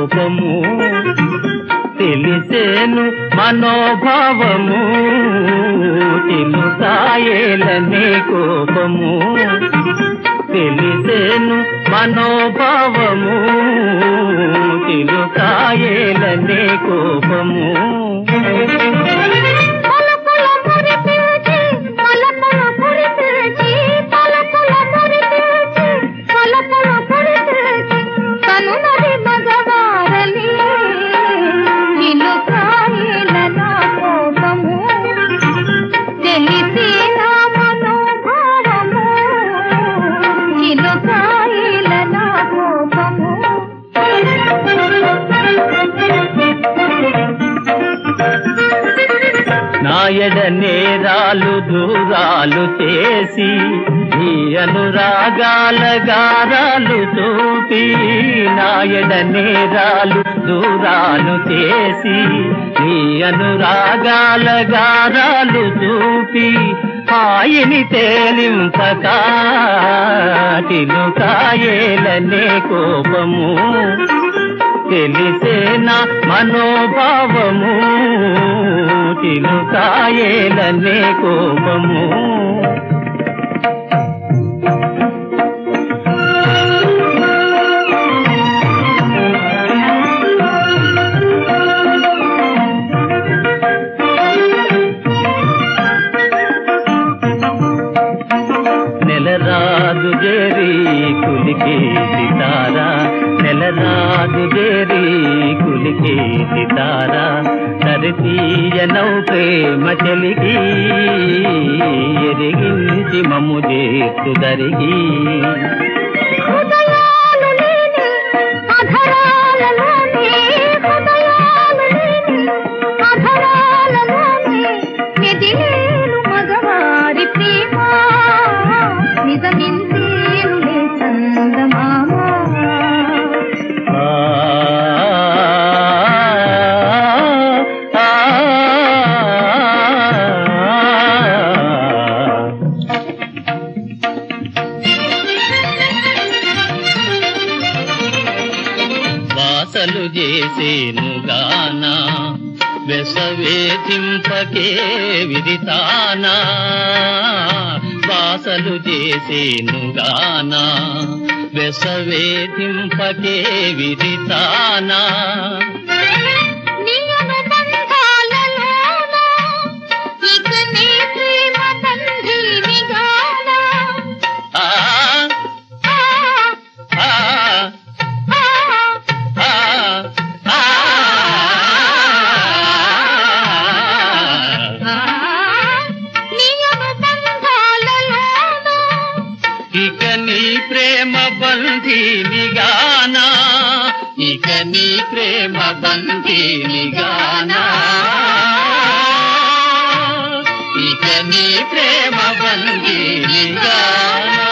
కోపము తెలిసేను మనోభావము చిలుకాయేలనే కోపము తెలిసేను మనోభావము చిలుకాయేలనే కోపము నాయడ నేరాలు దూరాలు చేసి నీ అనురాగాల గారాలు చూపి నాయడ నేరాలు దూరాలు చేసి నీ అనురాగాల గారాలు చూపి హాయిని తేలింపక చిలుకాయేలనే కోపము తెలిసేనా మనోభావము చిలుకాయేలనే కోపము నెలరాజు జేరి కులికే సితారా నెలరాజు జేరి కులికే సితారా తరతీయనౌ ప్రేమ చెలిగి ఎరిగించి మమ్ము చేస్తు దరిగి వాసలు చేసేను గానా వెసవేధింపకే విదితానా వాసలు చేసేను గానా వెసవేధింపకే విదితానా ఇక నీ ప్రేమ బంధీని గానా ఇక నీ ప్రేమ బంధీని గానా ఇక నీ ప్రేమ బంధీని గానా